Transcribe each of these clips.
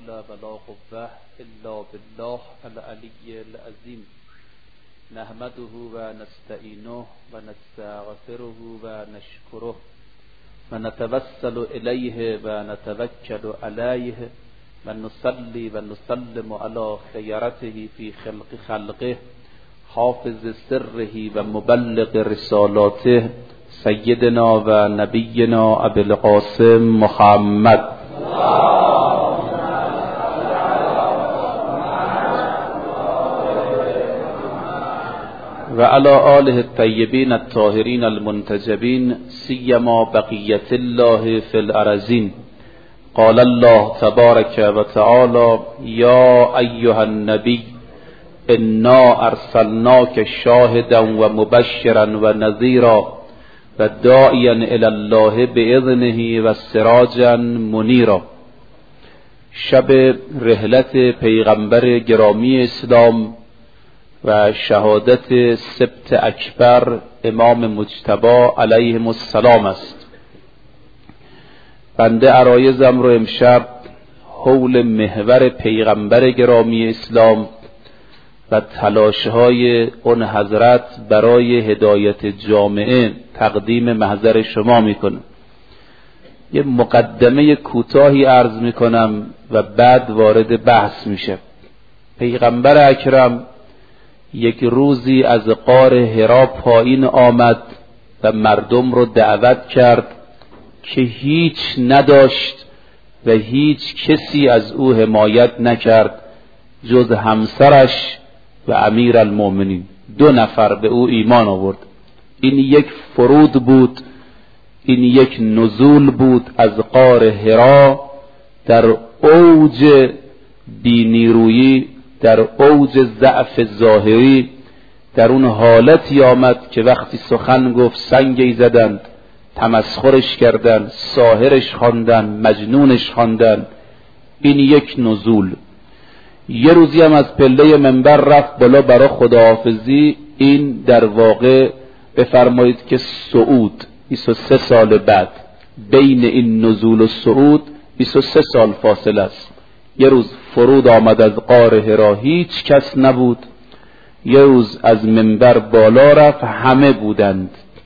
حول ولا قوة إلا بالله العلي العظيم نحمده ونستعينه ونستغفره ونشكره ونتوسل إليه ونتوكل عليه ونصلي ونسلم على خيرته في خلقه حافظ سره ومبلغ رسالاته سيدنا ونبينا أبي القاسم محمد وعلى آله الطيبين الطاهرين المنتجبين سيما بقية الله في الأرضين. قال الله تبارك وتعالى: يا أيها النبي إنا أرسلناك شاهدا ومبشرا ونذيرا وداعيا إلى الله بإذنه وسراجا منيرا. شب رحلت پیغمبر گرامی اسلام و شهادت سبت اکبر امام مجتبی علیهم السلام است. بنده عرایزم رو امشب حول محور پیغمبر گرامی اسلام و تلاش‌های اون حضرت برای هدایت جامعه تقدیم محضر شما میکنم. یه مقدمه کوتاهی عرض میکنم و بعد وارد بحث میشه. پیغمبر اکرم یک روزی از غار حرا پایین آمد و مردم رو دعوت کرد که هیچ نداشت و هیچ کسی از او حمایت نکرد جز همسرش و امیر المؤمنین. 2 نفر به او ایمان آورد. این یک فرود بود، این یک نزول بود از غار حرا در اوج بی‌نیرویی، در اوج ضعف ظاهری، در اون حالتی آمد که وقتی سخن گفت سنگی زدند، تمسخرش کردند، ساحرش خواندند، مجنونش خواندند. این یک نزول. یه روزی هم از پله منبر رفت بالا برای خداحافظی. این در واقع بفرمایید که صعود 23 سال بعد، بین این نزول و صعود 23 سال فاصله است. یه روز فرود آمد از غار حرا، هیچ کس نبود. یه روز از منبر بالا رفت، همه بودند.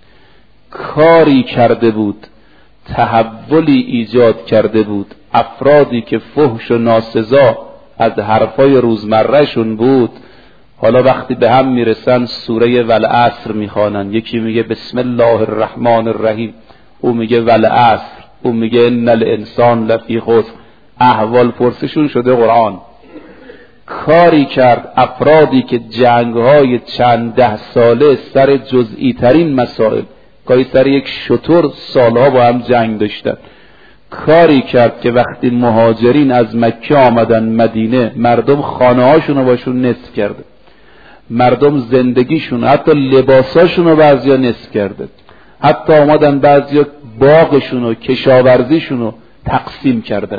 کاری کرده بود، تحولی ایجاد کرده بود. افرادی که فحش و ناسزا از حرفای روزمرهشون بود، حالا وقتی به هم میرسن سوره والعصر میخوانن. یکی میگه بسم الله الرحمن الرحیم، او میگه والعصر، او میگه ان الانسان لفی خسر. احوال پرسشون شده قرآن. کاری کرد افرادی که جنگ‌های چند 10 ساله سر جزئی ترین مسائل، گاهی سر یک شتر سالها با هم جنگ داشتن. کاری کرد که وقتی مهاجرین از مکه آمدن مدینه، مردم خانه هاشون رو باشون نصف کرده، مردم زندگیشون، حتی لباساشون رو بعضیا نصف کرده، حتی آمدن بعضیا باغشون و کشاورزیشون رو تقسیم کردند.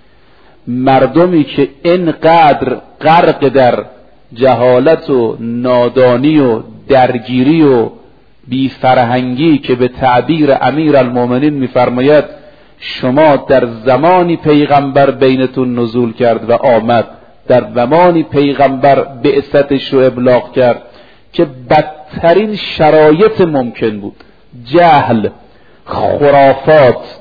مردمی که اینقدر غرق در جهالت و نادانی و درگیری و بیفرهنگی که به تعبیر امیر المؤمنین میفرماید شما در زمانی پیغمبر بینتون نزول کرد و آمد، در زمانی پیغمبر بعثتش رو ابلاغ کرد که بدترین شرایط ممکن بود، جهل، خرافات،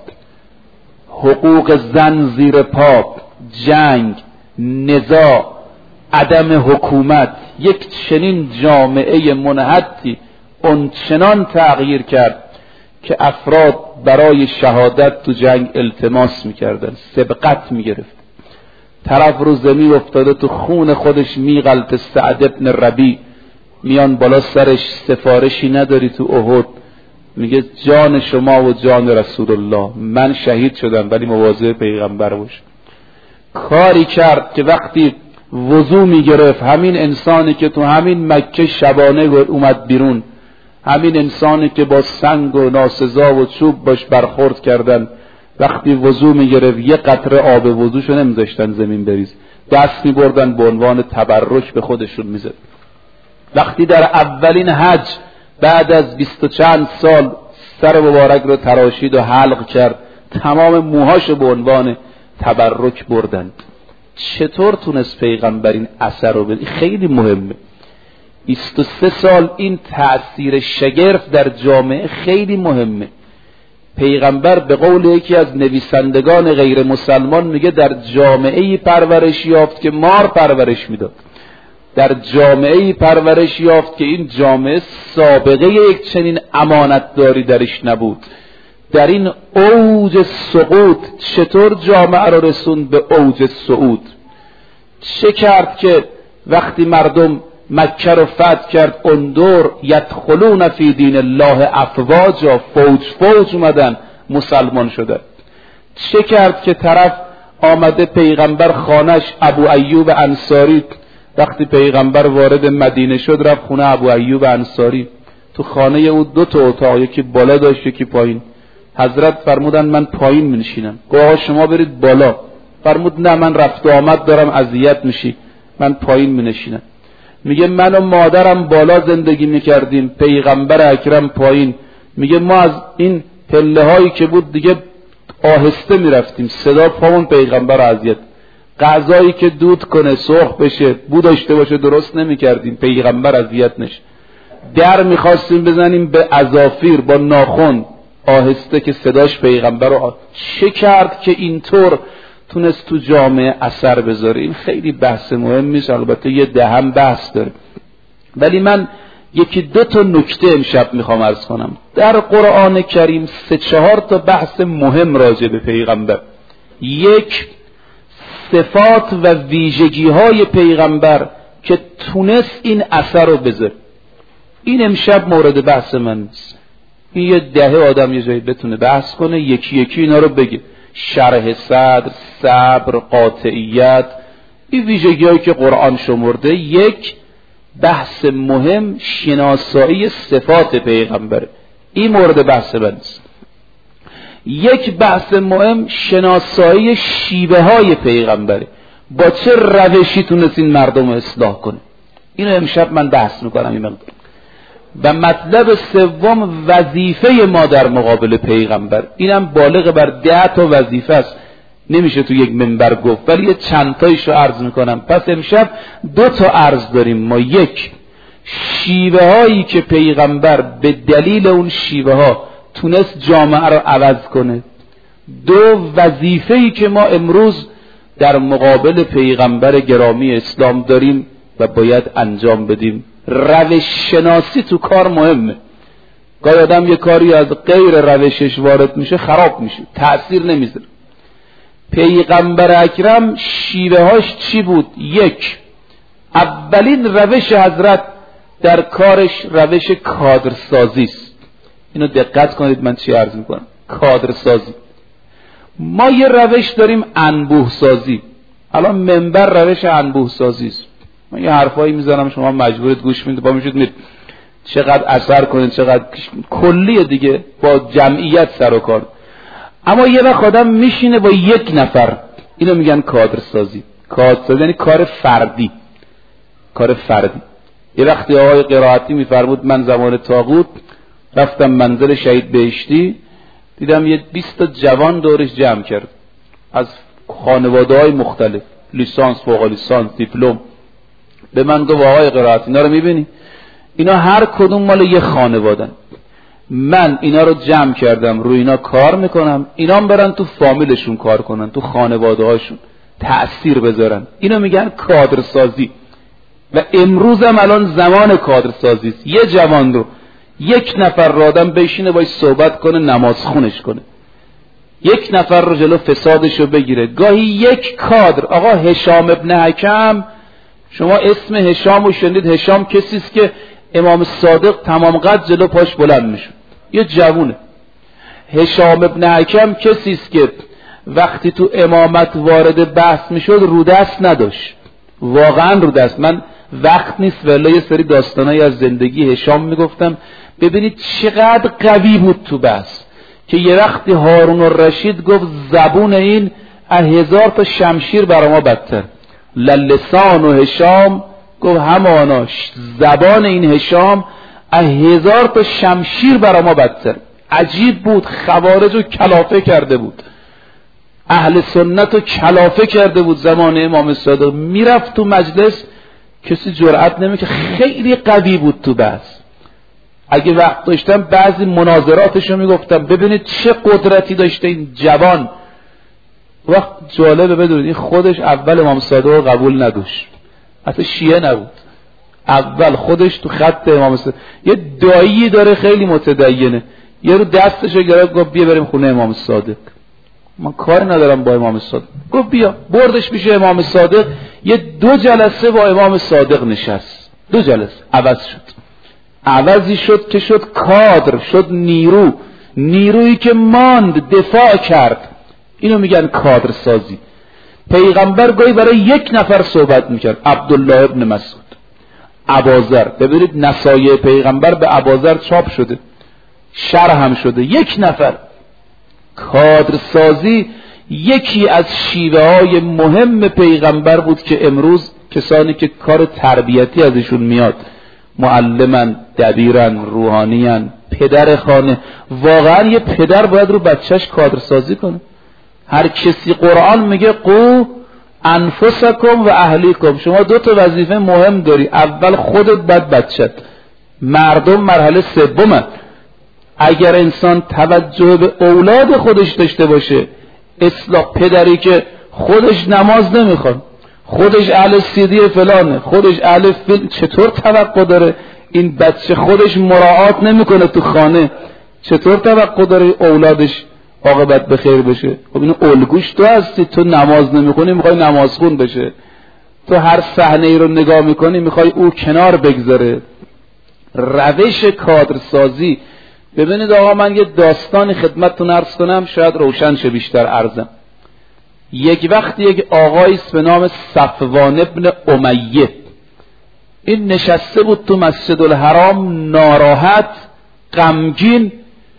حقوق زن زیر پا، جنگ، نزاع، عدم حکومت، یک چنین جامعه منحطی اونچنان تغییر کرد که افراد برای شهادت تو جنگ التماس میکردن، سبقت میگرفت. طرف رو زمین افتاده تو خون خودش میغلط. سعد ابن ربیع میان بالا سرش، سفارشی نداری تو احد؟ میگه جان شما و جان رسول الله، من شهید شدم ولی مواظب پیغمبر باش. کاری کرد که وقتی وضو میگرفت، همین انسانی که تو همین مکه شبانه اومد بیرون، همین انسانی که با سنگ و ناسزا و چوب باش برخورد کردن، وقتی وضو میگرفت یه قطره آب وضوشو نمیذاشتن زمین بریز، دست میبردن به عنوان تبرک به خودشون میزد. وقتی در اولین حج بعد از 20 و چند سال سر مبارک رو تراشید و حلق کرد، تمام موهاشو به عنوان تبرک بردند. چطور تونست پیغمبر این اثر رو بده؟ خیلی مهمه. 23 سال این تأثیر شگرف در جامعه خیلی مهمه. پیغمبر به قول یکی از نویسندگان غیر مسلمان میگه در جامعه‌ای پرورش یافت که مار پرورش میداد، در جامعه‌ای پرورش یافت که این جامعه سابقه یک چنین امانتداری درش نبود. در این اوج سقوط چطور جامعه را رسوند به اوج صعود؟ چه کرد که وقتی مردم مکه رو فتح کرد اندور یدخلون فی دین الله افواجا، فوج فوج اومدن مسلمان شدن؟ چه کرد که طرف آمده پیغمبر خانش ابو ایوب انصاری، وقتی پیغمبر وارد مدینه شد رفت خونه ابو ایوب انصاری، تو خانه او 2 تا اتاق، یکی بالا داشت یکی پایین. حضرت فرمودن من پایین می‌نشینم. گفت آقا شما برید بالا. فرمود نه من رفت و آمد دارم اذیت میشی، من پایین می‌نشینم. میگه من و مادرم بالا زندگی میکردیم، پیغمبر اکرم پایین. میگه ما از این پله هایی که بود دیگه آهسته میرفتیم، صدا پامون پیغمبر اذیت. غذایی که دود کنه سرخ بشه بو داشته باشه درست نمیکردیم، پیغمبر اذیت نشه. در میخواستیم بزنیم به اظافیر با ناخن آهسته که صداش پیغمبر رو چه کرد که اینطور تونست تو جامعه اثر بذاره؟ این خیلی بحث مهمیه، البته یه دهم بحث داره، ولی من 1-2 تا نکته امشب میخوام عرض کنم. در قرآن کریم 3-4 تا بحث مهم راجع به پیغمبر. 1 صفات و ویژگی های پیغمبر که تونست این اثر رو بذاره. این امشب مورد بحث من نیست، این یه 10 آدم یه جایی بتونه بحث کنه، یکی یکی اینا رو بگه. شرح صدر، صبر، قاطعیت، این ویژگی هایی که قرآن شمرده. 1 بحث مهم شناسایی صفات پیغمبره، این مورد بحث من است. 1 بحث مهم شناسایی شیوه های پیغمبره، با چه روشی تونست این مردم رو اصلاح کنه. اینو امشب من بحث میکنم این مقدار. و مطلب 3 وظیفه ما در مقابل پیغمبر، اینم بالغ بر 10 تا وظیفه است، نمیشه تو یک منبر گفت، ولی چند تایشو عرض میکنم. پس امشب 2 تا عرض داریم ما. 1 شیوه هایی که پیغمبر به دلیل اون شیوه ها تونست جامعه رو عوض کنه. 2 وظیفه‌ای که ما امروز در مقابل پیغمبر گرامی اسلام داریم و باید انجام بدیم. روش شناسی تو کار مهمه. گاهی آدم یه کاری از غیر روشش وارد میشه خراب میشه، تأثیر نمیذاره. پیغمبر اکرم شیوه هاش چی بود؟ 1 اولین روش حضرت در کارش روش کادرسازی است. اینو دقت کنید من چی عرض میکنم. کادرسازی. ما یه روش داریم انبوه سازی. الان منبر روش انبوه سازی است. من یه حرفایی میزنم شما مجبورید گوش میدید، با میشید میرید چقدر اثر کنید، چقدر کلیه دیگه، با جمعیت سر و کار. اما یه وقت آدم میشینه با 1 نفر، اینو میگن کادرسازی. کادرسازی یعنی کار فردی. کار فردی. یه وقتی آقای قرائتی میفرمود من زمان طاغوت رفتم منزل شهید بهشتی، دیدم یه 20 تا جوان دورش جمع کرد از خانواده‌های مختلف، لیسانس، فوق لیسانس، دیپلم. به من گفت آقای قرائتی اینا رو میبینی؟ اینا هر کدوم مال یه خانوادن. من اینا رو جمع کردم، روی اینا کار میکنم، اینا هم برن تو فامیلشون کار کنن، تو خانواده هاشون تأثیر بذارن. اینو میگن کادرسازی. و امروز هم الان زمان کادرسازی است. یه جوان رو 1 نفر رو آدم بشینه باید صحبت کنه، نماز خونش کنه، 1 نفر رو جلو فسادش رو بگیره. گاهی 1 کادر. آقا هشام ابن حکم، شما اسم هشام رو شنید؟ هشام کسی است که امام صادق تمام قد جلو پاش بلند میشه، یه جوونه. هشام ابن حکم کسی است که وقتی تو امامت وارد بحث میشد رو دست نداشت، واقعا رو دست. من وقت نیست ولی یه سری داستانایی از زندگی هشام میگفتم. ببینید چقدر قوی بود تو بحث که یه وقتی هارون الرشید گفت زبون این 1000 تا شمشیر برا ما بدتر. للسان و هشام گفت هماناش، زبان این هشام 1000 تا شمشیر برا ما بدتر. عجیب بود، خوارج رو کلافه کرده بود. اهل سنت رو کلافه کرده بود زمان امام صادق. میرفت تو مجلس کسی جرئت نمی‌کرد، خیلی قوی بود تو بحث. اگه وقت داشتم بعضی مناظراتشو میگفتم ببینید چه قدرتی داشته این جوان. وقت جالبه بدونید این خودش اول امام صادق رو قبول نداشت، اصلا شیعه نبود. اول خودش تو خط امام صادق یه دایی داره خیلی متدینه، یه رو دستشو گرفت گفت بیا بریم خونه امام صادق. من کار ندارم با امام صادق. گفت بیا، بردش پیش امام صادق. یه 2 جلسه با امام صادق نشست، 2 جلسه عوض شد. عوضی شد که شد کادر، شد نیرویی که ماند، دفاع کرد. اینو میگن کادر سازی. پیغمبر گاهی برای 1 نفر صحبت میکرد، عبدالله ابن مسعود، اباذر. ببینید نصایح پیغمبر به اباذر چاپ شده، شرح هم شده. 1 نفر. کادر سازی یکی از شیوه های مهم پیغمبر بود که امروز کسانی که کار تربیتی ازشون میاد، معلمن، دبیرن، روحانیان، پدر خانه. واقعا یه پدر باید رو بچهش کادر سازی کنه. هر کسی قرآن میگه قو انفسکم و اهلیکم. شما 2 تا وظیفه مهم داری، اول خودت بعد بچت. مردم مرحله سومه. اگر انسان توجه به اولاد خودش داشته باشه، اصلاح، پدری که خودش نماز نمیخواد، خودش اهل سیدی فلانه، خودش اهل فیلم، چطور توقع داره این بچه خودش مراعات نمیکنه تو خانه، چطور توقع داره اولادش عاقبت بخیر بشه؟ خب اینو الگوش تو هستی. تو نماز نمیخونی میخوای نمازخون بشه، تو هر صحنه ای رو نگاه میکنی میخوای او کنار بگذاره. روش کادرسازی. ببینید آقا، من یه داستانی خدمتتون عرض کنم، شاید روشن شه بیشتر عرضم. یک وقت یک آقایی به نام صفوان ابن امیه، این نشسته بود تو مسجد الحرام، ناراحت، غمگین.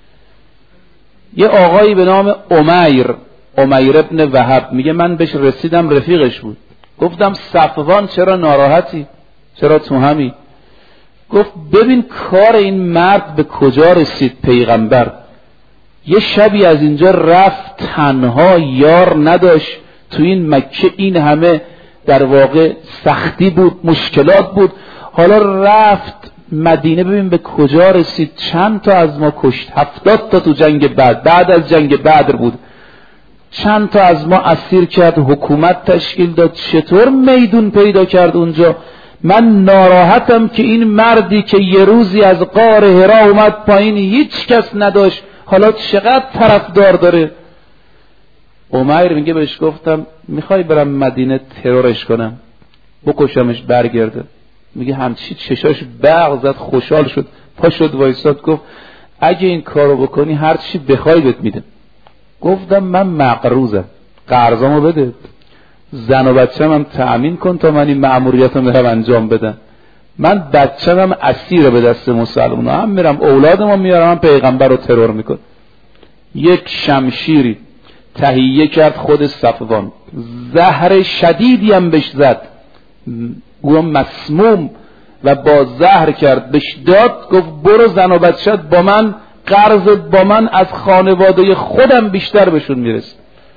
یه آقایی به نام امیر ابن وهب، میگه من بهش رسیدم، رفیقش بود. گفتم صفوان چرا ناراحتی؟ چرا تو همی؟ گفت ببین کار این مرد به کجا رسید. پیغمبر یه شبی از اینجا رفت تنها، یار نداشت تو این مکه، این همه در واقع سختی بود، مشکلات بود. حالا رفت مدینه، ببین به کجا رسید. چند تا از ما کشت، 70 تا تو جنگ بعد از جنگ بدر بود. چند تا از ما اسیر کرد، حکومت تشکیل داد. چطور میدون پیدا کرد اونجا؟ من ناراحتم که این مردی که یه روزی از غار حرا اومد پایین، هیچ کس نداشت، حالا چقدر طرفدار داره. امیر میگه بهش گفتم میخوای برم مدینه ترورش کنم، بکشمش برگرده؟ میگه همچی چشاش برق زد، خوشحال شد، پا شد وایساد، گفت اگه این کارو بکنی هر چی بخوای بهت میدم. گفتم من مقروضم، قرضامو بده، زن و بچه‌م هم تأمین کن تا من این مأموریتو میرم انجام بدم. من بچه‌م هم اسیر به دست مسلمونا، هم میرم اولادمو میارم، هم پیغمبر رو ترور میکن. یک شمشیری تهیه کرد خود صفوان، زهر شدیدی هم بهش زد، او مسموم و با زهر کرد، بهش داد. گفت برو زن و بچه‌ت با من، قرضت با من از خانواده خودم بیشتر بهشون میرسه.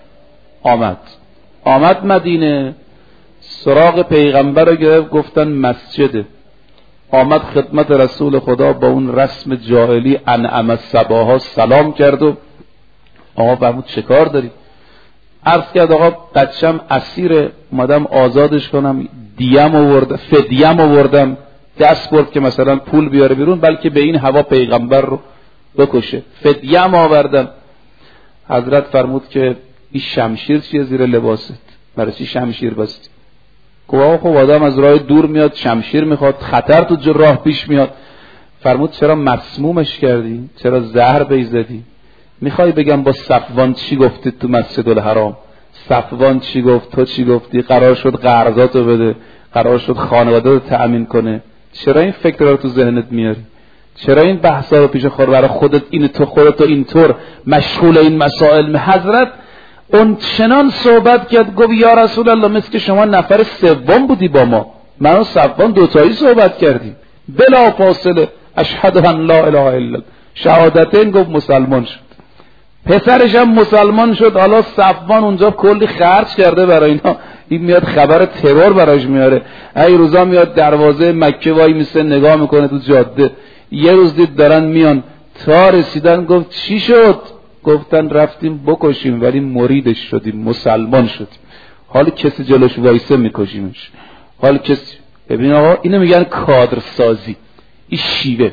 آمد مدینه، سراغ پیغمبر رو گرفت، گفتن مسجده. آمد خدمت رسول خدا، با اون رسم جاهلی انعم الصباها سلام کرد و آقا فرمود چه کار داری؟ عرض کرد آقا بچم اسیر، اومدم آزادش کنم، فدیم آوردم. دست برد که مثلا پول بیاره بیرون، بلکه به این هوا پیغمبر رو بکشه. فدیم آوردم. حضرت فرمود که این شمشیر چیه زیر لباست؟ برای چی شمشیر بستی؟ گفت خب آدم از راه دور میاد، شمشیر میخواد، خطر تو راه پیش میاد. فرمود چرا مسمومش کردی؟ چرا زهر بیزدی؟ میخوای بگم با صفوان چی گفتید تو مسجد الحرام؟ صفوان چی گفت؟ تو چی گفتی؟ قرار شد قرضاتو بده، قرار شد خانواده رو تأمین کنه. چرا این فکر رو تو ذهنت میاری؟ چرا این بحثا رو پیش خور برای خودت خودت اینطور مشغول این مسائل؟ حضرت اون چنان صحبت کرد، گفت یا رسول الله مثل که شما نفر سوم بودی با ما، من و صفوان دوتایی صحبت کردیم، بلا فاصله اشهد ان لا اله الا الله، شهادتین گفت مسلمان شد. پسرش هم مسلمان شد. حالا صفوان اونجا کلی خرج کرده برای اینا، این میاد خبر ترور براش میاره. ای روزا میاد دروازه مکه وای میسه نگاه میکنه تو جاده. یه روز دید دارن میان، تا رسیدن گفت چی شد؟ گفتن رفتیم بکشیم ولی مریدش شدیم، مسلمان شدیم، حالا کسی جلوش وایسه میکشیمش. حالا کسی، ببین آقا اینو میگن کادرسازی. این شیوه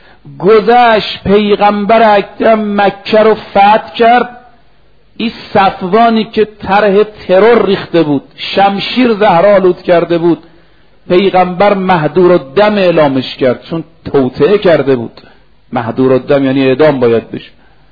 گذشت، پیغمبر اکرم مکه رو فتح کرد. این صفوانی که طرح ترور ریخته بود، شمشیر زهرآلود کرده بود، پیغمبر مهدور الدم اعلامش کرد چون توطئه کرده بود. مهدور الدم یعنی اعدام باید بشه.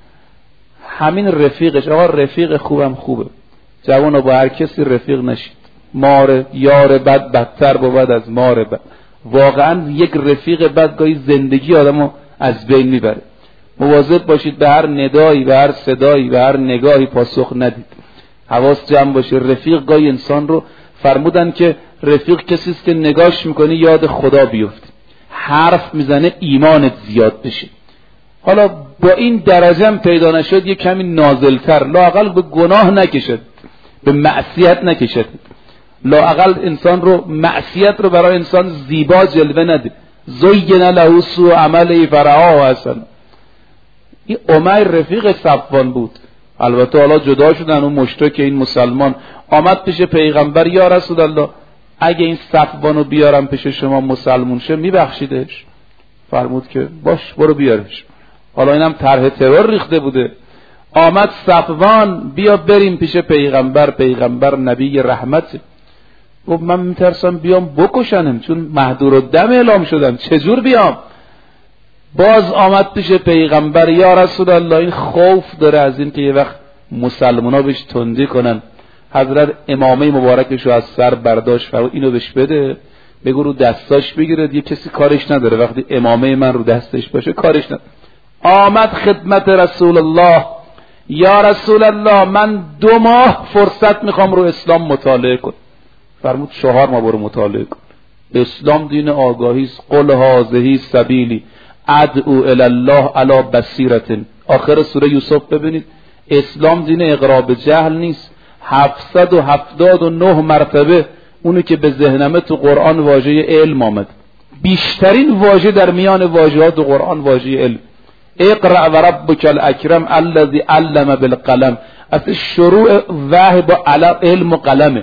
همین رفیقش، آقا رفیق خوبم خوبه، جوانا با هر کسی رفیق نشید، یار بد بدتر بود از مار بد. واقعا یک رفیق بد گاهی زندگی آدمو از بین میبره. مواظب باشید به هر ندایی، به هر صدایی، به هر نگاهی پاسخ ندید. حواس جمع باشه. رفیق گاهی انسان رو، فرمودن که رفیق کسی است که نگاش میکنی یاد خدا بیفتی، حرف میزنه ایمانت زیاد بشه. حالا با این درجه هم پیدا نشد، یه کمی نازلتر، لااقل به گناه نکشد، به معصیت نکشد، لااقل انسان رو، معصیت رو برای انسان زیبا جلوه نده. زین له سوء عمله فرآه حسنا. این عمیر رفیق صفوان بود. البته حالا جدا شدن. اون مشرک این مسلمان آمد پیش پیغمبر، یا رسول الله اگه این صفوانو بیارم پیش شما مسلمون شه میبخشیدش؟ فرمود که باش برو بیارش. حالا اینم طرح ترور ریخته بوده. آمد صفوان، بیا بریم پیش پیغمبر. پیغمبر نبی رحمت. گفت من میترسم بیام بکشنم چون مهدور الدم اعلام شدم، چجور بیام؟ باز آمد پیش پیغمبر، یا رسول الله این خوف داره از این که یه وقت مسلمونا بهش تندی کنن. حضرت امامه مبارکشو از سر برداشت، فرمود اینو بهش بده، بگو رو دستاش بگیره، دیگه کسی کارش نداره. وقتی امامه من رو دستش باشه کارش نداره. آمد خدمت رسول الله، یا رسول الله من 2 ماه فرصت میخوام رو اسلام مطالعه کن. فرمود 4 ماه برو مطالعه کن. اسلام دین آگاهی است. قل هذه سبیلی ادعو الی الله علی بصیرة. آخر سوره یوسف ببینید، اسلام دین اقراب جهل نیست. 779 مرتبه اونی که به ذهنمه تو قرآن واژه علم آمد. بیشترین واژه در میان واژه‌ها تو قرآن واژه علم. اقرأ و ربک الاکرم الذی علم بالقلم. اصلا شروع وحی با علم و قلمه.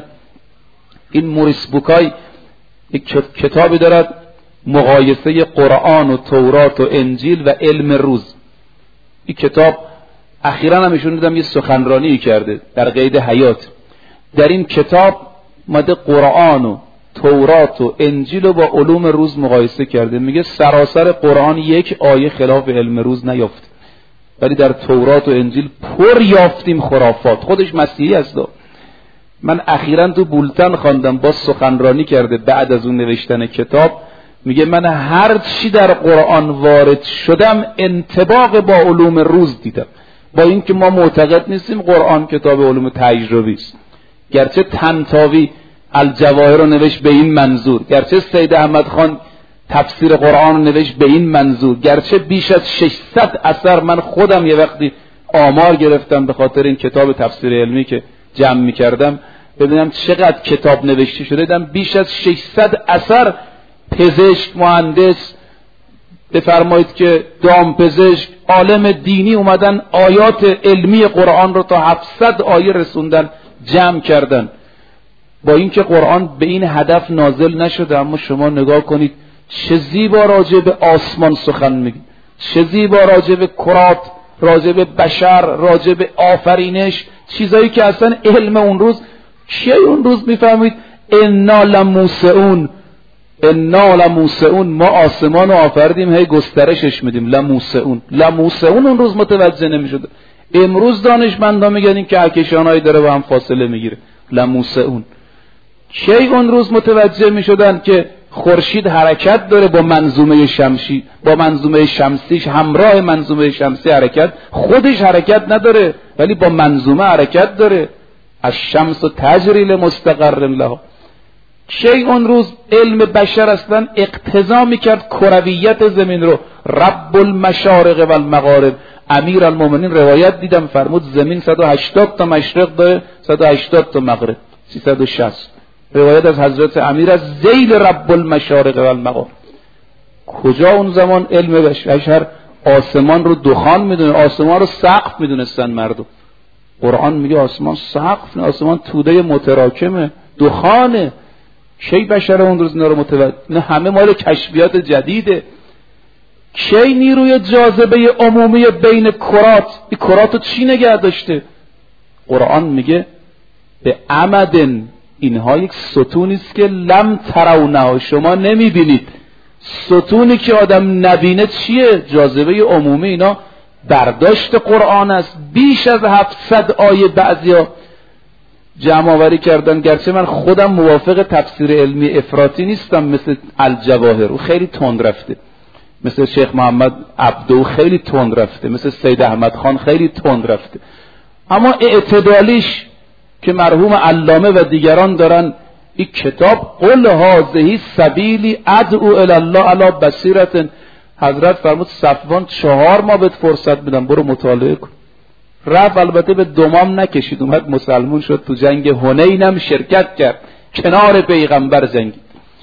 این موریس بوکای یک کتابی دارد، مقایسه قرآن و تورات و انجیل و علم روز. این کتاب اخیراً هم ایشون دیدم یه سخنرانی کرده در قید حیات. در این کتاب ماده قرآن و تورات و انجیل رو با علوم روز مقایسه کرده. میگه سراسر قرآن یک آیه خلاف علم روز نیافت، ولی در تورات و انجیل پر یافتیم خرافات. خودش مسیحی است. من اخیراً تو بولتن خواندم، با سخنرانی کرده بعد از اون نوشتن کتاب. میگه من هر چی در قرآن وارد شدم انطباق با علوم روز دیدم، با اینکه ما معتقد نیستیم قرآن کتاب علوم تجربی است. گرچه طنطاوی الجواهر رو نوشت به این منظور، گرچه سید احمد خان تفسیر قرآن رو نوشت به این منظور، گرچه بیش از 600 اثر من خودم یه وقتی آمار گرفتم به خاطر این کتاب تفسیر علمی که جمع می‌کردم ببینم چقدر کتاب نوشته شده، دیدم بیش از 600 اثر. پزشک، مهندس، بفرمایید که دامپزشک، عالم دینی اومدن آیات علمی قرآن رو تا 700 آیه رسوندن، جمع کردن. با اینکه قرآن به این هدف نازل نشده، اما شما نگاه کنید چه زیبا راجع به آسمان سخن میگه، چه زیبا راجع به کرات، راجع به بشر، راجع به آفرینش، چیزایی که اصلا علم اون روز چیه اون روز میفهمید. انا لموسعون، انا لموسعون، ما آسمان رو آفردیم هی گسترشش میدیم. لموسعون اون روز متوجه نمیشد. امروز دانشمندان میگن این کهکشانایی داره با هم فاصله میگیره. لموسعون کی اون روز متوجه میشدن که خورشید حرکت داره با منظومه شمسی، با منظومه شمسیش همراه منظومه شمسی حرکت، خودش حرکت نداره ولی با منظومه حرکت داره. الشمس تجری لمستقر لها. کی اون روز علم بشر اصلا اقتضا میکرد کرویت زمین رو، رب المشارق و المغارب، امیرالمومنین روایت دیدم فرمود زمین 180 تا مشرق داره، 180 تا مغرب، 360. روایت از حضرت امیر از ذیل رب المشارق و المغارب. کجا اون زمان علم بشر آسمان رو دخان میدونه، آسمان رو سقف میدونستن مردم. قرآن میگه آسمان سقف نه، آسمان توده متراکمه، دخانه. کی بشر اون روز اینا رو متوجه؟ نه، همه مال کشفیات جدیده. کی نیروی جاذبه عمومی بین کرات، این کرات رو چی نگه داشته؟ قرآن میگه به عمدن، اینها یک ستونی است که لم ترونه، شما نمیبینید. ستونی که آدم نبینه چیه؟ جاذبه عمومی. اینا برداشت قرآن است. بیش از 700 آیه بعضیا جمع آوری کردن، گرچه من خودم موافق تفسیر علمی افراطی نیستم مثل الجواهر، او خیلی تند رفته، مثل شیخ محمد عبدو خیلی تند رفته، مثل سید احمد خان خیلی تند رفته، اما اعتدالیش که مرحوم علامه و دیگران دارن این کتاب قل هذه سبیلی ادعو الی الله علی بصیرة. حضرت فرمود صفوان 4 ماه بهت فرصت میدم برو مطالعه کن. رفت، البته به دمام نکشید، اومد مسلمون شد، تو جنگ حنین هم شرکت کرد، کنار پیغمبر جنگید.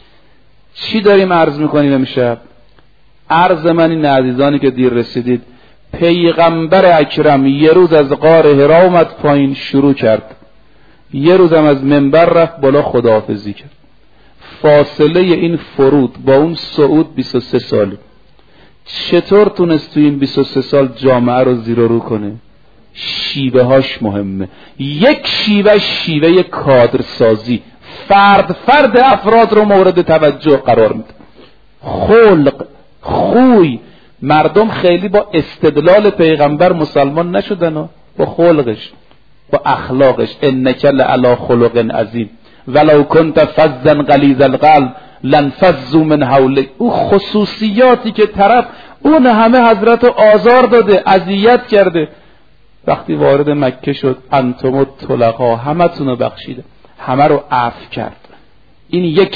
چی داریم عرض میکنیم امشب؟ عرض من این عزیزانی که دیر رسیدید، پیغمبر اکرم یه روز از غار حرا اومد پایین شروع کرد، یه روزم از منبر رفت بالا خداحافظی کرد. فاصله این فرود با اون صعود 23 ساله. چطور تونست تو این 23 سال جامعه رو زیر و رو کنه؟ شیوه هاش مهمه. یک شیوه کادرسازی، فرد افراد رو مورد توجه قرار میده. خلق، خوی. مردم خیلی با استدلال پیغمبر مسلمان نشدن، با خلقش، با اخلاقش. انک لعلی خلق عظیم ولو کنت فظا غلیظ القلب لانفضوا من حولک. او خصوصیاتی که طرف اون همه حضرت آزار داده، اذیت کرده، وقتی وارد مکه شد انتم الطلقا، همه تونو بخشیده، همه رو عفو کرد. این یک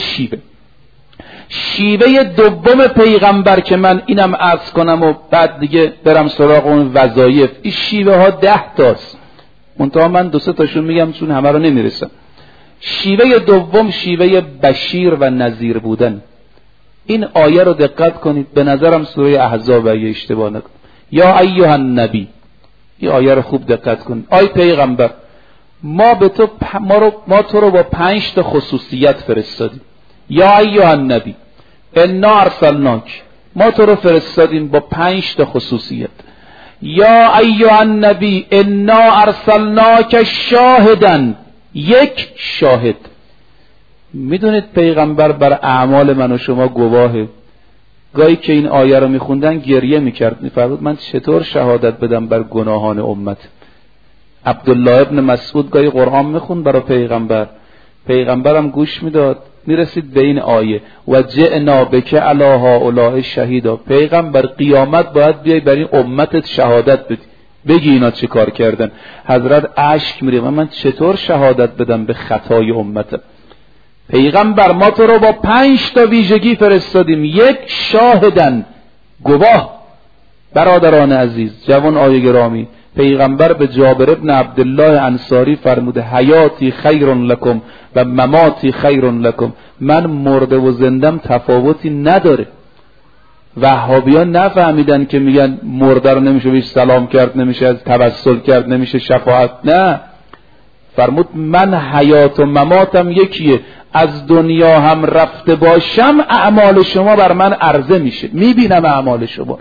شیوه دوم پیغمبر که من اینم عرض کنم و بعد دیگه برم سراغ اون وظایف. این شیوه ها 10 تاست، منتها من 2-3 تاشون میگم چون همه رو نمیرسم. شیوه دوم شیوه بشیر و نذیر بودن. این آیه رو دقت کنید، به نظرم سوره احزاب اگه اشتباه نکنم، یا ایها النبی، این آیه رو خوب دقت کنید. آی پیغمبر، ما تو رو با 5 تا خصوصیت فرستادیم. یا ایها النبی انا ارسلناک، ما تو رو فرستادیم با 5 تا خصوصیت. یا ایها النبی انا ارسلناک شاهدن، یک شاهد. میدونید پیغمبر بر اعمال من و شما گواهه. گاهی که این آیه رو میخوندن گریه میکرد، میفرمود من چطور شهادت بدم بر گناهان امت. عبدالله ابن مسعود گاهی قرآن میخوند برای پیغمبرم گوش میداد، میرسید به این آیه و جئنا بک علی هؤلاء شهیدا. پیغمبر قیامت باید بیای بر این امتت شهادت بدی، بگی اینا چه کار کردن. حضرت اشک میره من چطور شهادت بدم به خطای امتم. پیغمبر ما تو رو با 5 تا ویژگی فرستادیم. یک شاهدن، گواه. برادران عزیز، جوان آیه گرامی، پیغمبر به جابر ابن عبدالله انصاری فرموده حیاتی خیر لکم و مماتی خیر لکم. من مرده و زندم تفاوتی نداره. وهابیان نفهمیدن که میگن مرده رو نمیشه بهش سلام کرد، نمیشه از توسل کرد، نمیشه شفاعت. نه، فرمود من حیات و مماتم یکیه، از دنیا هم رفته باشم اعمال شما بر من عرضه میشه، میبینم اعمال شما.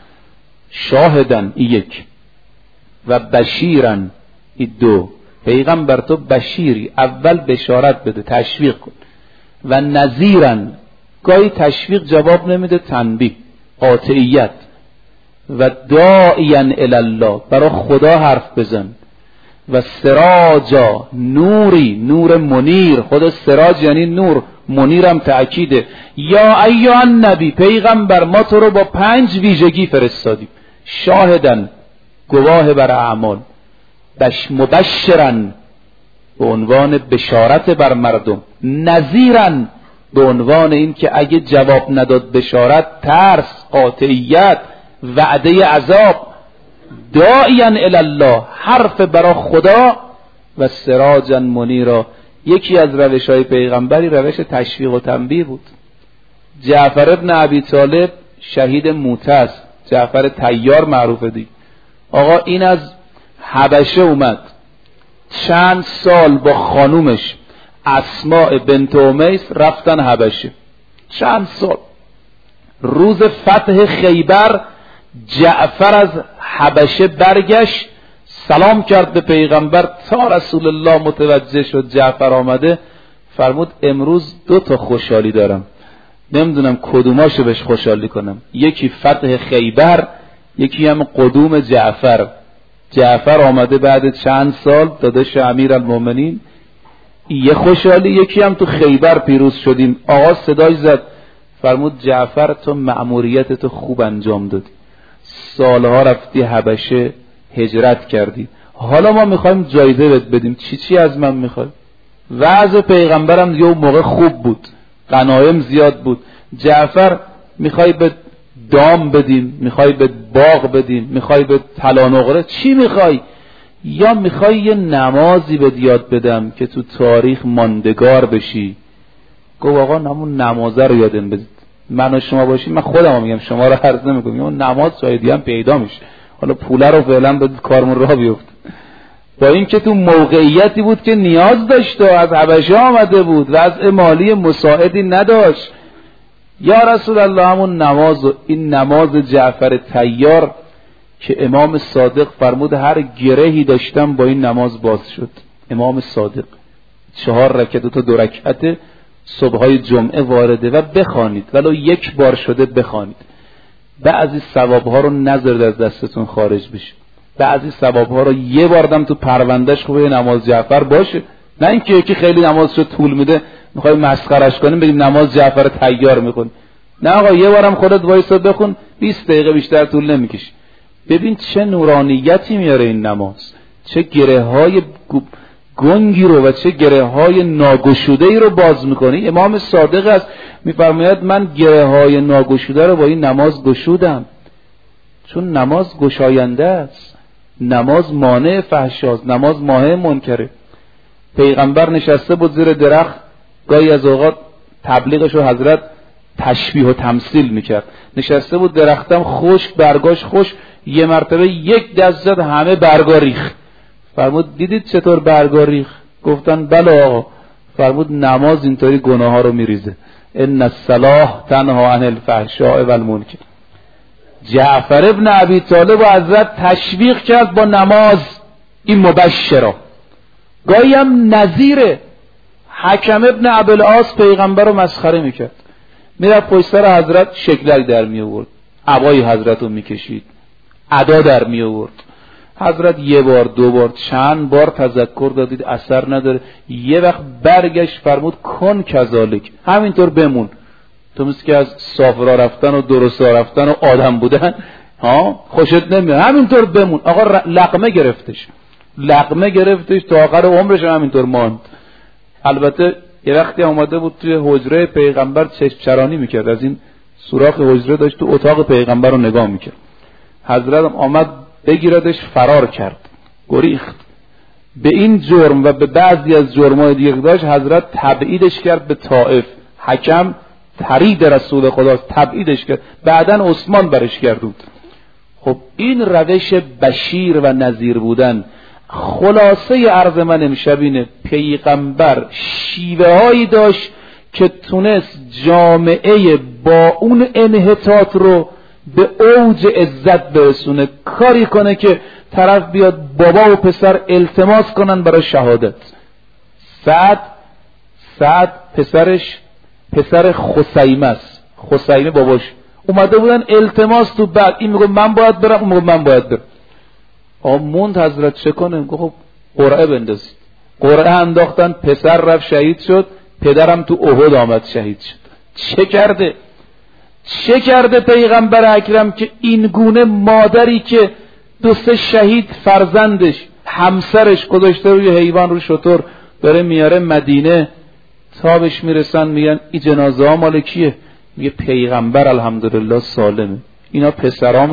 شاهدن یک و بشیرن این 2. پیغمبر تو بشیری، اول بشارت بده، تشویق کن. و نذیرن، گاهی تشویق جواب نمیده، تنبیه، قاطعیت. و داعیا الی الله، برای خدا حرف بزن. و سراجا، نوری، نور منیر. خود سراج یعنی نور، منیرم تأکیده. یا ایها النبی، پیغمبر ما تو رو با 5 ویژگی فرستادیم. شاهدن، گواه بر اعمال. مبشرن، به عنوان بشارت بر مردم. نذیرن، به عنوان این که اگه جواب نداد بشارت، ترس، قاطعیت، وعده عذاب. داعیا الی الله، حرف برای خدا، و سراجا منیرا. یکی از روش‌های پیغمبری روش تشویق و تنبیه بود. جعفر ابن ابی طالب شهید موته است، جعفر طیار معروفه دی. آقا این از حبشه اومد، چند سال با خانومش اسماء بنت امیس رفتن حبشه، چند سال. روز فتح خیبر جعفر از حبشه برگشت، سلام کرد به پیغمبر. تا رسول الله متوجه شد جعفر آمده، فرمود امروز 2 خوشحالی دارم، نمیدونم کدوماشو بهش خوشحالی کنم. یکی فتح خیبر، یکی هم قدوم جعفر. جعفر آمده بعد چند سال، داداش امیرالمومنین، یه خوشحالی. یکی هم تو خیبر پیروز شدیم. آقا صدای زد، فرمود جعفر تو مأموریتتو خوب انجام دادی، سالها رفتی حبشه، هجرت کردی، حالا ما میخوایم جایزه بهت بدیم. چی از من میخوای؟ وعظ پیغمبرم یه موقع خوب بود، غنایم زیاد بود. جعفر میخوای به دام بدیم، میخوای به باغ بدیم، میخوای به طلا نقره، چی میخوای؟ یا میخوای یه نمازی به یاد بدم که تو تاریخ ماندگار بشی؟ گفت آقا همون نمازه رو یادم بدید، من و شما باشیم، من خودم میگم، شما رو عرض نمیکنم، اون نماز شایدی هم پیدا میشه، حالا پوله رو فعلا بدید کارمون راه بیفته. با این که تو موقعیتی بود که نیاز داشت و از حبشه آمده بود، وضع مالی مساعدی نداشت. یا رسول الله همون نماز، و این نماز جعفر طیار که امام صادق فرمود هر گرهی داشتم با این نماز باز شد. امام صادق 4 رکعت تا 2 رکعت صبحای جمعه وارده و بخوانید، ولو 1 بار شده بخوانید. بعضی ثوابها رو نذارید از دستتون خارج بشه، بعضی ثوابها رو یه باردم تو پروندهش خوبه نماز جعفر باشه. نه اینکه یکی خیلی نمازشو طول میده میخوای مسخرش کنیم بگیم نماز جعفر طیار میخون. نه آقا یه بارم خودت وایسا بخون، 20 دقیقه بیشتر طول نمیکشه. ببین چه نورانیتی میاره این نماز، چه گره های گنگی رو و چه گره های ناگشوده ای رو باز میکنه. امام صادق است میفرماید من گره های ناگشوده رو با این نماز گشودم، چون نماز گشاینده است، نماز مانع فحشاست، نماز مانع منکره. پیغمبر نشسته بود زیر درخت، گاهی از اوقات تبلیغش رو حضرت تشبیه و تمثیل میکرد. نشسته بود درختم خشک، برگاش خشک، یه مرتبه 1 دست زد همه برگا ریخت. فرمود دیدید چطور برگا ریخت؟ گفتن بله آقا. فرمود نماز اینطوری گناه ها رو میریزه. ان الصلاة تنها عن الفحشاء والمنکر. جعفر ابن ابی طالب و حضرت تشویق کرد با نماز. این مبشرا. گاهی هم نظیره. حکم ابن ابوالعاص پیغمبر رو مسخره میکرد، میرفت پشت سر حضرت شکلک در می آورد، عبای حضرت رو میکشید، ادا در می آورد. حضرت 1 بار 2 بار چند بار تذکر دادید اثر نداره. یه وقت برگشت فرمود کن کذالک، همینطور بمون. تو مثل که از صافرا رفتن و درست رفتن و آدم بودن خوشت نمیاد، همینطور بمون. آقا لقمه گرفتش تا آخر عمرش همینطور ماند. البته یه وقتی اومده بود توی حجره پیغمبر چشم چرانی میکرد، از این سوراخ حجره داشت تو اتاق پیغمبر رو نگاه میکرد. حضرت آمد بگیردش، فرار کرد، گریخت. به این جرم و به بعضی از جرمای دیگه داشت حضرت تبعیدش کرد به طائف. حکم طرید رسول خدا تبعیدش کرد، بعدن عثمان برش گردود. خب این روش بشیر و نذیر بودن. خلاصه عرض من امشب اینه، پیغمبر شیوه هایی داشت که تونست جامعه با اون انحطاط رو به اوج عزت برسونه. کاری کنه که طرف بیاد بابا و پسر التماس کنن برای شهادت. سعد پسر خسیمه است، خسیمه باباش اومده بودن التماس تو بعد، این میگه من باید برم، اون میگه من باید برم. موند حضرت چه کنه؟ گفت خب قرعه بندازید. قرعه انداختن، پسر رفت شهید شد، پدرم تو احد آمد شهید شد. چه کرده پیغمبر اکرم که این گونه مادری که 2-3 شهید فرزندش همسرش گذاشته روی حیوان رو شتر داره میاره مدینه، تابش میرسن میگن این جنازه ها مال کیه؟ میگه پیغمبر الحمدلله سالمه، اینا پسرامن،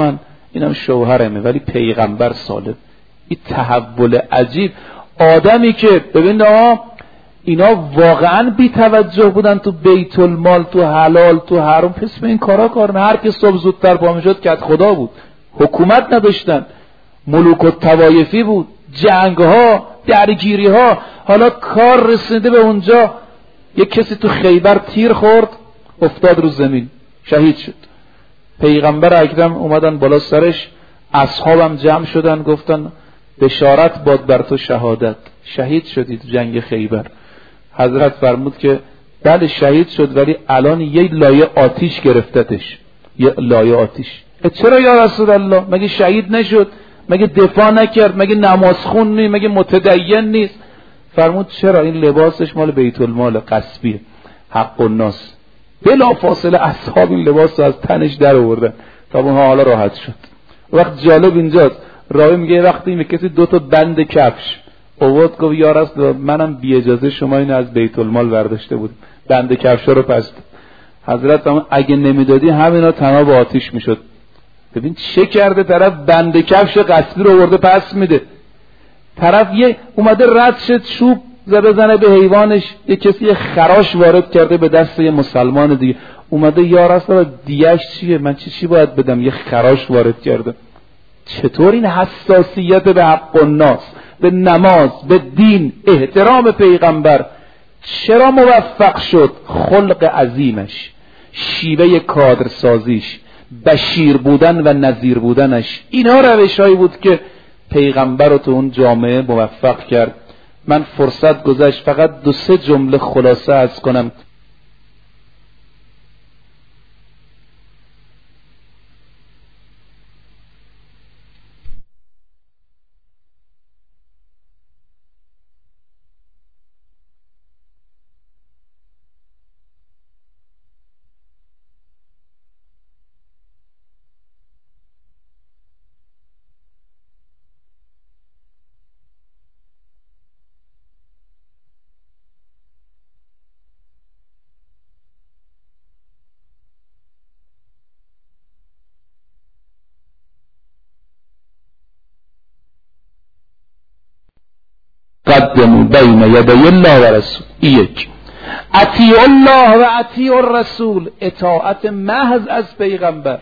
اینم شوهرمه ولی پیغمبر سالم. این تحول عجیب. آدمی که ببین اینا واقعا بی توجه بودن تو بیت المال، تو حلال، تو حرام، پس به این کارا کار نه. هر کی صبح زودتر پا میشد کت خدا بود. حکومت نداشتن، ملوک و طوایفی بود، جنگ ها، درگیری ها. حالا کار رسیده به اونجا یک کسی تو خیبر تیر خورد افتاد رو زمین شهید شد. پیغمبر اکرم اومدن بالا سرش، اصحابم جمع شدن گفتن بشارت باد بر تو شهادت، شهید شدی تو جنگ خیبر. حضرت فرمود که بله شهید شد ولی الان یه لایه آتیش گرفتتش، یه لایه آتیش. چرا یا رسول الله؟ مگه شهید نشد؟ مگه دفاع نکرد؟ مگه نماز خون نیست؟ مگه متدین نیست؟ فرمود چرا، این لباسش مال بیت المال غصبیه، حق الناس. بلا فاصله اصحاب این لباس رو از تنش در آوردن تا اونها حالا راحت شد. وقت جالب اینجاست، راوی میگه وقتی می کسی 2 تا بند کفش آورد گفت یا رسول الله منم بی اجازه شما اینو از بیت المال برداشته بود، بند کفشا رو پس. حضرت هم اگه نمیدادی همینا تنها با آتیش میشد. ببین چه کرده طرف، بند کفش غصبی رو آورده پس میده. طرف یه اومده رد شد چوب زنه به حیوانش، یه کسی یه خراش وارد کرده به دست یه مسلمان دیگه، اومده یا رسول الله دیگه‌اش چیه، من چی باید بدم، یه خراش وارد کرده. چطور این حساسیت به حق الناس، به نماز، به دین، احترام پیغمبر چرا موفق شد؟ خلق عظیمش، شیوه کادرسازیش، بشیر بودن و نذیر بودنش، اینا روشایی بود که پیغمبر رو تو اون جامعه موفق کرد. من فرصت گذشت فقط 2-3 جمله خلاصه عرض کنم. قدموا بین یدی الله و رسول. یک، اطیع الله و اطیع الرسول، اطاعت محض از پیغمبر،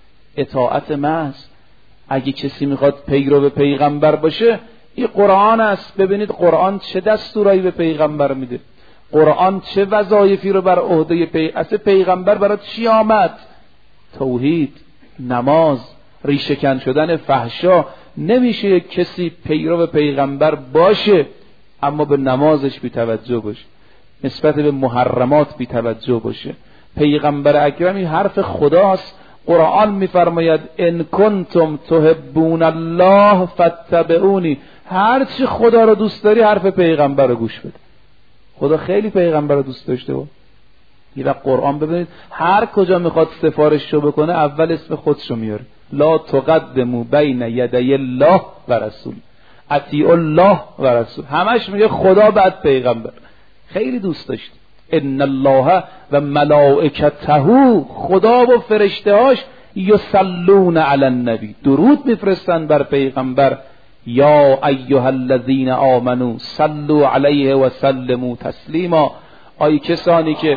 اطاعت محض. اگه کسی میخواد پیرو به پیغمبر باشه، این قرآن است. ببینید قرآن چه دستورایی به پیغمبر میده، قرآن چه وظایفی رو بر عهده پیغمبر برای چی آمد؟ توحید، نماز، ریشه‌کن شدن فحشا. نمیشه کسی پیرو پیغمبر باشه اما به نمازش بی توجه باشه، نسبت به محرمات بی توجه باشه. پیغمبر اکرم این حرف خداست. قرآن میفرماید ان کنتم تحبون الله فاتبعونی، هر چی خدا رو دوست داری حرف پیغمبر رو گوش بده. خدا خیلی پیغمبر رو دوست داشته بود. یه وقت قرآن ببینید هر کجا میخواد سفارش رو بکنه اول اسم خودشو میاره، لا تقدموا بین یدی الله و رسول، اطیعوا الله و رسول. همش میگه خدا بعد پیغمبر. خیلی دوست داشت. ان الله و ملائکته، خدا و فرشتهاش یصلون علی النبی، درود میفرستن بر پیغمبر. یا ایها الذین آمنوا صلوا علیه و سلموا تسلیما. ای کسانی که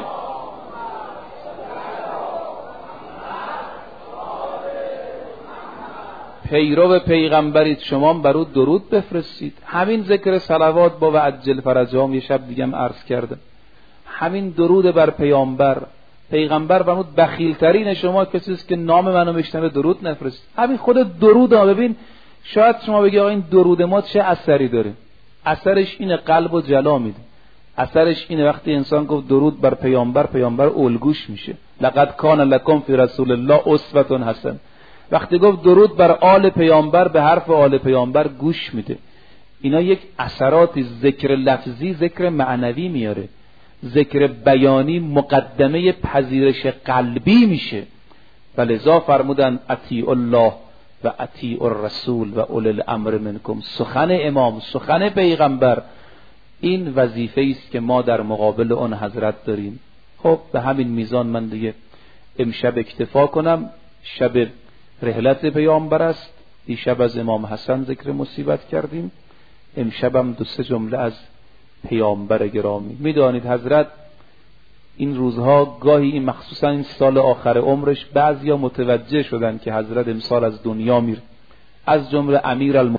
پیرو پیغمبرید شما بر او درود بفرستید. همین ذکر صلوات با و عجل فرجهم یه شب دیگه عرض کردم. همین درود بر پیغمبر فرمود بخیل ترین شما کسی است که نام منو بشنوه درود نفرست. همین خود درود ها. ببین شاید شما بگی آقا این درود ما چه اثری داره؟ اثرش اینه قلب و جلا میده. اثرش اینه وقتی انسان گفت درود بر پیامبر الگوش میشه. لقد کان لکم فی رسول الله اسوه حسنه. وقتی گفت درود بر آل پیامبر به حرف آل پیامبر گوش میده. اینا یک اثراتی، ذکر لفظی ذکر معنوی میاره، ذکر بیانی مقدمه پذیرش قلبی میشه. ولذا فرمودن اطیع الله و اطیع الرسول و اولی الامر منکم. سخن امام، سخن پیغمبر، این وظیفه است که ما در مقابل اون حضرت داریم. خب به همین میزان من دیگه امشب اکتفا کنم. شب رحلت پیامبر است. دیشب از امام حسن ذکر مصیبت کردیم، امشبم 2-3 جمله از پیامبر گرامی. میدانید حضرت این روزها گاهی، مخصوصا این سال آخر عمرش، بعضیا متوجه شدن که حضرت امسال از دنیا میره، از جمله امیرالمومنین.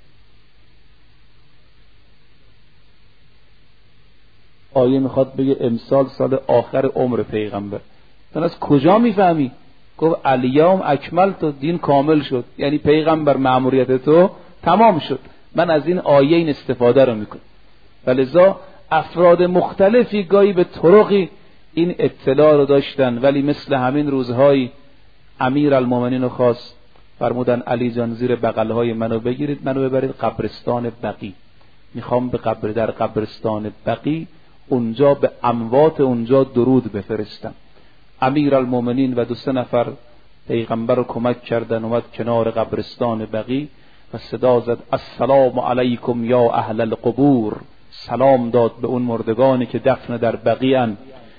آیه میخواد بگه امسال سال آخر عمر پیغمبر. تو از کجا میفهمی؟ گفت الیوم اکملت، دین کامل شد، یعنی پیغمبر مأموریت تو تمام شد. من از این آیه این استفاده رو میکنم. ولذا افراد مختلفی گاهی به طرقی این اطلاع رو داشتن، ولی مثل همین روزهایی امیرالمومنین رو خواست، فرمودن علی جان زیر بغلهای منو بگیرید، منو ببرید قبرستان بقیع. میخوام به در قبرستان بقیع اونجا به اموات اونجا درود بفرستم. امیرالمومنین و 2-3 نفر پیغمبر رو کمک کردن، اومد کنار قبرستان بقیع و صدا زد السلام علیکم یا اهل القبور، سلام داد به اون مردگانی که دفن در بقیعن.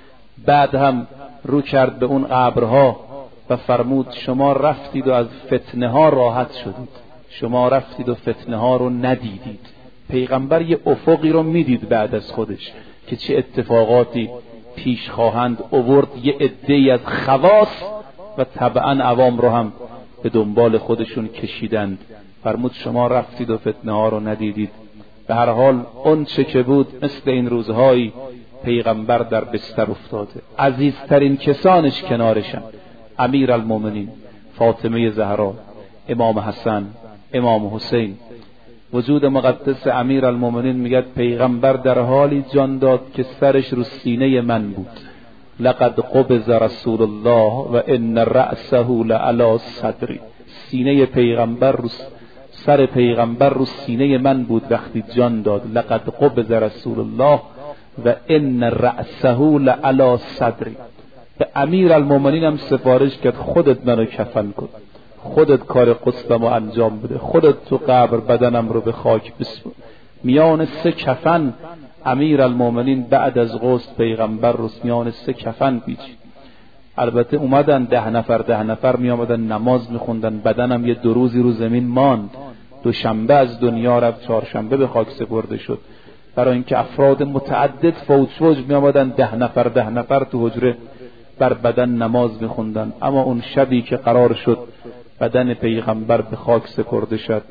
بعد هم رو کرد به اون قبرها و فرمود شما رفتید و از فتنه ها راحت شدید، شما رفتید و فتنه ها رو ندیدید. پیغمبر یه افقی رو میدید بعد از خودش که چه اتفاقاتی پیش خواهند آورد. یه عده‌ای از خواص و طبعا عوام رو هم به دنبال خودشون کشیدند. فرمود شما رفتید و فتنه ها رو ندیدید. به هر حال اون چه که بود، مثل این روزهایی پیغمبر در بستر افتاده، عزیزترین کسانش کنارشن، امیرالمومنین، فاطمه زهرا، امام حسن، امام حسین. وجود مقدس امیرالمومنین میگه پیغمبر در حالی جان داد که سرش رو سینه من بود. لقد قبض رسول الله و ان رأسه لعلی صدری. سینه پیغمبر رو، سر پیغمبر رو سینه من بود وقتی جان داد. لقد قبض رسول الله و ان رأسه لعلی صدری. به امیرالمومنین هم سفارش کرد خودت منو کفن کن، خودت کار قسلمو انجام بده، خودت تو قبر بدنم رو به خاک بسپر. میان 3 کفن امیرالمومنین بعد از غسل پیغمبر رو میان 3 کفن پیچید. البته اومدن 10 نفر می آمدن نماز میخوندن. بدنم یه 2 روزی رو زمین ماند. دوشنبه از دنیا رفت، چهارشنبه به خاک سپرده شد. برای اینکه افراد متعدد فوج می آمدن 10 نفر تو حجره بر بدن نماز میخوندن. اما اون شبی که قرار شد بدن پیغمبر به خاک سپرده شد،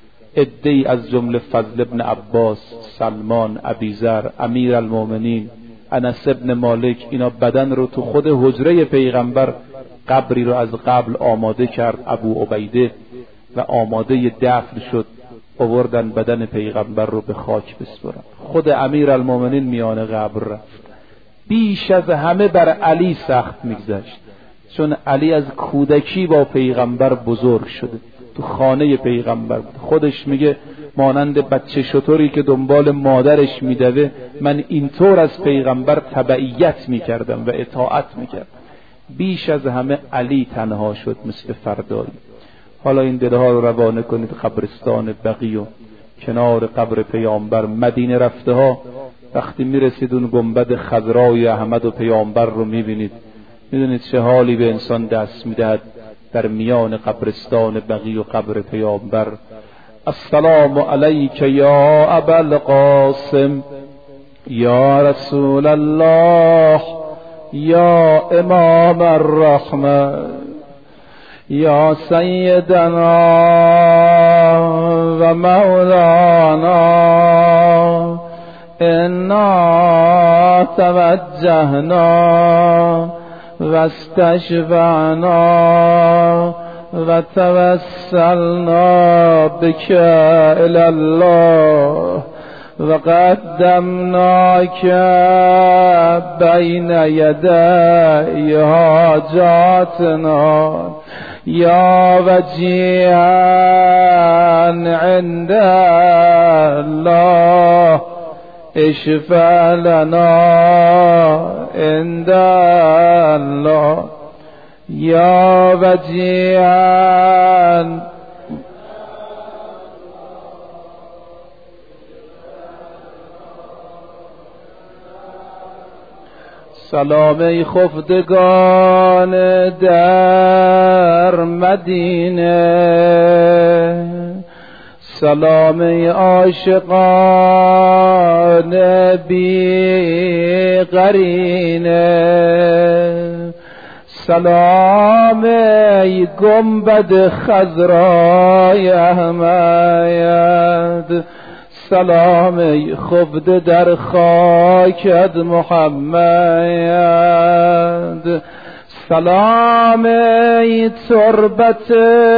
عده‌ای از جمله فضل ابن عباس، سلمان، ابیذر، امیرالمومنین، انس ابن مالک، اینا بدن رو تو خود حجره پیغمبر، قبری رو از قبل آماده کرد ابو عبیده و آماده دفن شد. آوردن بدن پیغمبر رو به خاک بسپرن. خود امیرالمومنین میان قبر رفت. بیش از همه بر علی سخت میگذشت، چون علی از کودکی با پیغمبر بزرگ شده، تو خانه پیغمبر بود. خودش میگه مانند بچه شتری که دنبال مادرش میدوه، من اینطور از پیغمبر تبعیت میکردم و اطاعت میکردم. بیش از همه علی تنها شد مثل فردایی. حالا این دلها رو روانه کنید قبرستان بقیع و کنار قبر پیامبر. مدینه رفته ها وقتی میرسید اون گنبد خضرای احمد و پیامبر رو میبینید، میدونید چه حالی به انسان دست میدهد در میان قبرستان بقیع و قبر پیامبر. السلام علیک یا ابا القاسم یا رسول الله یا امام الرحمه یا سیدنا و مولانا انا توجهنا و استشفعنا و توسلنا بك الی الله و قدمناک بین یدی حاجاتنا یا وجیها عند الله اشفع لنا عند الله یا وجیها. سلام خفتگان در در مدینه، سلام عاشقان بی قرینه، سلام ای گنبد خضرای احمد، سلام ای خفته در خاکت محمد، سلام ای تربت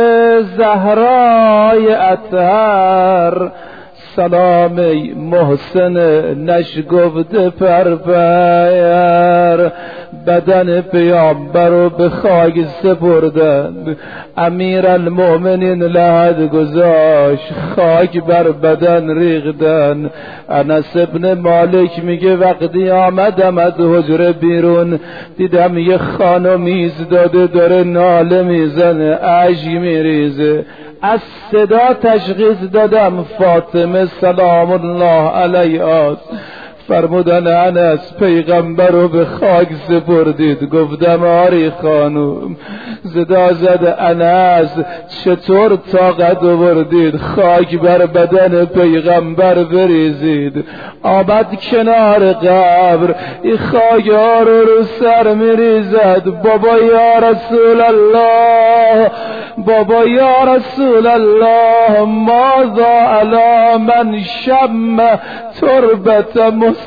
زهرای اطهر، سلام ای محسن نشگفته پرپر، بدن پیامبر رو به خاک سپردن، امیر المؤمنین لحد گذاشت، خاک بر بدن ریختن. انس ابن مالک میگه وقتی آمدم از حجره بیرون دیدم یه خانم ایستاده داره ناله میزنه، اشک میریزه، از صدا تشخیص دادم فاطمه سلام الله علیها. فرمودن انس پیغمبر رو به خاک سپردید؟ گفتم آری خانوم. صدا زد انس چطور طاقت آوردید خاک بر بدن پیغمبر بریزید؟ آمد کنار قبر، این خاک ها رو سر میریزد. بابا یا رسول الله، بابا یا رسول الله، ماذا علی من شم تربت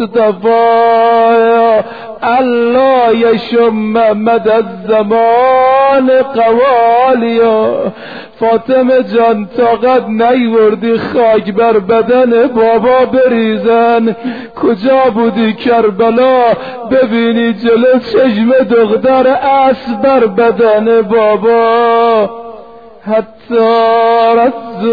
مصطفی، الله یشم مد الزمان قوالیا. فاطمه جان طاقت نیوردی خاک بر بدن بابا بریزن؟ کجا بودی کربلا ببینی جلو چشم دختر اسب بر بدن بابا؟ حتی رزو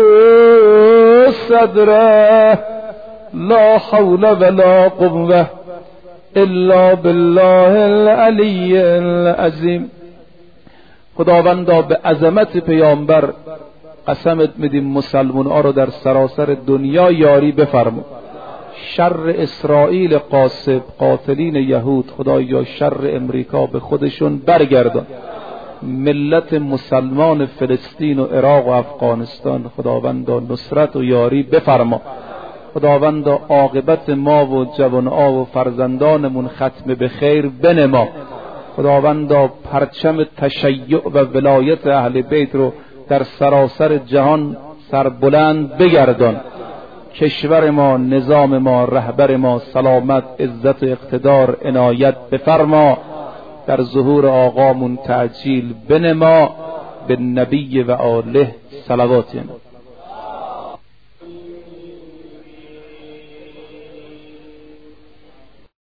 صدره، لا حول ولا قوة الا بالله العلی العظیم. خداوندا به عظمت پیامبر قسمت میدیم مسلمان ها رو در سراسر دنیا یاری بفرما. شر اسرائیل قاصب قاتلین یهود خدایا شر امریکا به خودشون برگردان. ملت مسلمان فلسطین و عراق و افغانستان خداوندا نصرت و یاری بفرما. خداوندا عاقبت ما و جوانها و فرزندانمون ختم به خیر بنما. خداوندا پرچم تشیع و ولایت اهل بیت رو در سراسر جهان سربلند بگردان. کشور ما، نظام ما، رهبر ما سلامت، عزت و اقتدار عنایت بفرما. در ظهور آقامون تعجیل بنما. به نبی و آله صلوات.